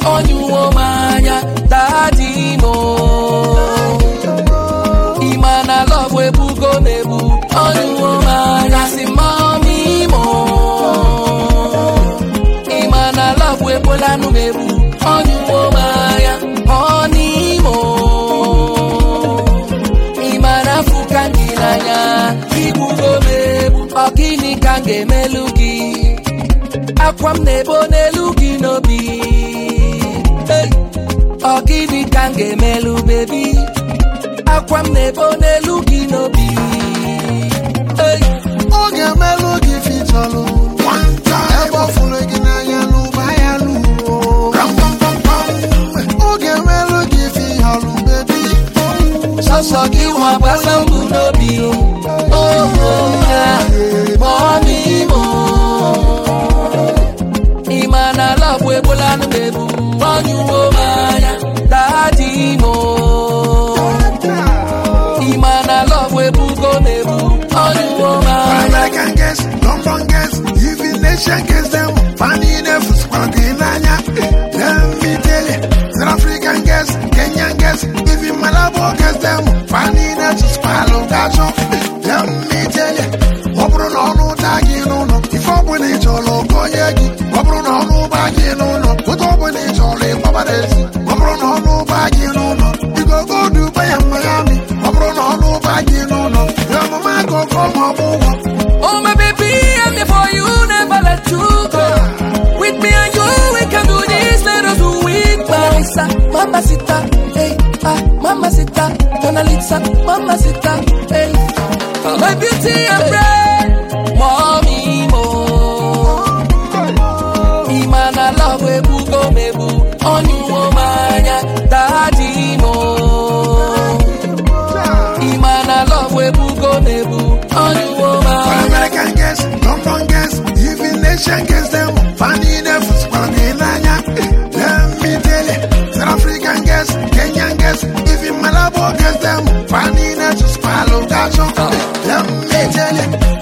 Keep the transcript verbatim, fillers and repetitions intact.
Onyuomanya, daddy mo. Imana love we bugo mebu. Onyuomanya, si mommy mo. Imana love we polanu mebu. Onyuomanya, honey mo. Imana fukangilanya, ibugo mebu. Okini kange melugi. Akwam nebo nelugi no bi. Hey, Okini kange melu baby. Akwam nebo nelugi no bi. Hey, Oge melugi fitolu. One time. Ebo fulegi na yalu bayalu. Ram pam pam pam. Oge melugi fitolu baby. Sosogi wa basambu no bi. Oh oh yeah, mommy mo. Imana love we bolanu bebu. Onyuomanya, daddy mo. Imana love we bugo mebu. Onyuomanya. American guess, London guess, even nation guess them. Funny enough, Squadinanya. Let me tell you, South African guess, Kenyan guess, even Malabo guess them. Funny enough, Squalo Gacho. Let me tell you, Wabruno no Tagi no no. If I win it all, go yagi. Wabruno no Bagi no no. What I win it all, Babades. Wabruno no Bagi no no. You go go to Miami. Wabruno no Bagi no no. Your mama go come home. Oh my baby, I'm here for you, never let you go. With me and you, we can do this, let us do it. Marisa, mamacita, hey, ah, mamacita, Tonalitza, mamacita, hey. My beauty and bread, mommy mo. Imana love we bugo mebu. Onyuomanya, daddy mo. Imana love we bugo mebu. Onyuomanya. American guess, London guess, even nation guess them. Funny enough, Squadinanya. Let me tell you, South African guess, Kenyan guess, even Malabo guess them. Funny enough, Squalo Gacho. Let me tell you.